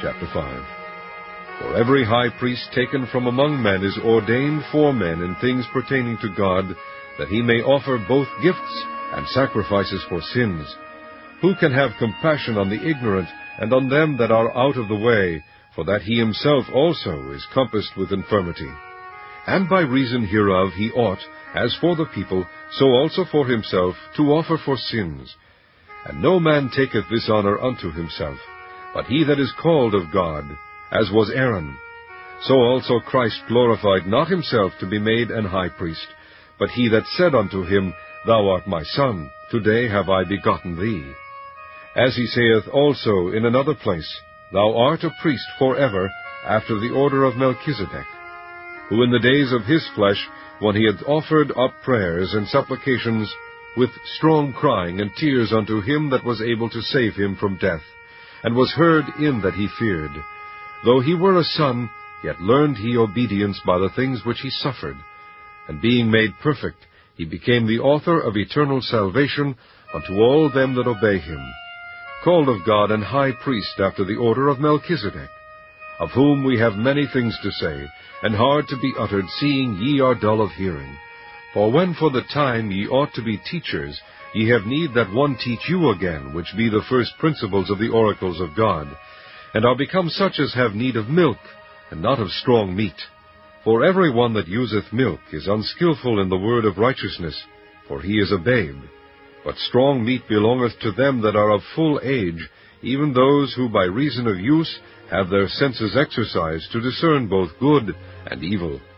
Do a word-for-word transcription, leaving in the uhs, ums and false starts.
chapter five. For every high priest taken from among men is ordained for men in things pertaining to God, that he may offer both gifts and sacrifices for sins. Who can have compassion on the ignorant, and on them that are out of the way, for that he himself also is compassed with infirmity? And by reason hereof he ought, as for the people, so also for himself, to offer for sins. And no man taketh this honor unto himself, but he that is called of God, as was Aaron. So also Christ glorified not himself to be made an high priest, but he that said unto him, Thou art my Son, today have I begotten thee. As he saith also in another place, Thou art a priest forever, after the order of Melchizedek, who in the days of his flesh, when he had offered up prayers and supplications, with strong crying and tears unto him that was able to save him from death, and was heard in that he feared. Though he were a son, yet learned he obedience by the things which he suffered. And being made perfect, he became the author of eternal salvation unto all them that obey him, called of God an high priest after the order of Melchizedek, of whom we have many things to say, and hard to be uttered, seeing ye are dull of hearing. For when for the time ye ought to be teachers, ye have need that one teach you again, which be the first principles of the oracles of God, and are become such as have need of milk, and not of strong meat. For every one that useth milk is unskilful in the word of righteousness, for he is a babe. But strong meat belongeth to them that are of full age, even those who by reason of use have their senses exercised to discern both good and evil.